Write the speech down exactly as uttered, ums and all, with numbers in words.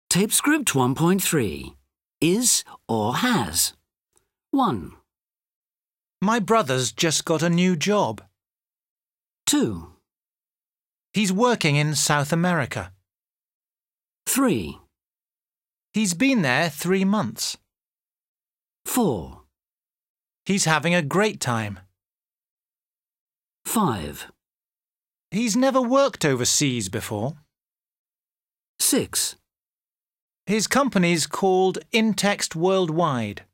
Tape script one point three. Is or has. one. My brother's just got a new job. two. He's working in South America. three. He's been there three months. four. He's having a great time. five. He's never worked overseas before. six. His company's called Intext Worldwide.